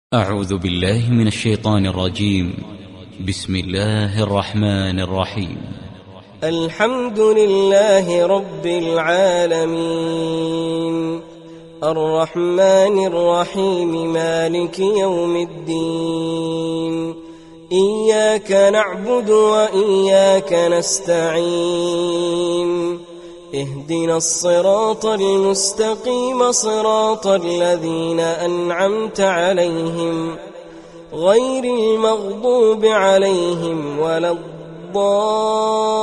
أعوذ بالله من الشيطان الرجيم. بسم الله الرحمن الرحيم. الحمد لله رب العالمين الرحمن الرحيم مالك يوم الدين إياك نعبد وإياك نستعين اهدنا الصراط المستقيم صراط الذين أنعمت عليهم غير المغضوب عليهم ولا الضالين.